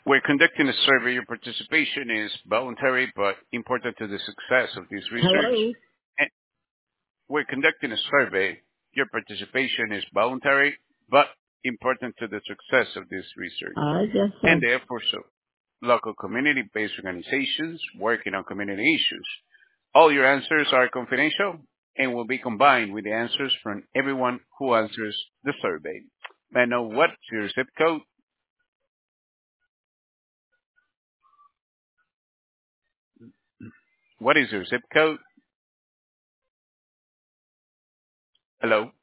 We're conducting a survey. Your participation is voluntary but important to the success of this research. Hello. And we're conducting a survey. Your participation is voluntary but important to the success of this research I guess and so. the efforts of local community-based organizations working on community issues. All your answers are confidential and will be combined with the answers from everyone who answers the survey. May I know what's your zip code? What is your zip code? Hello?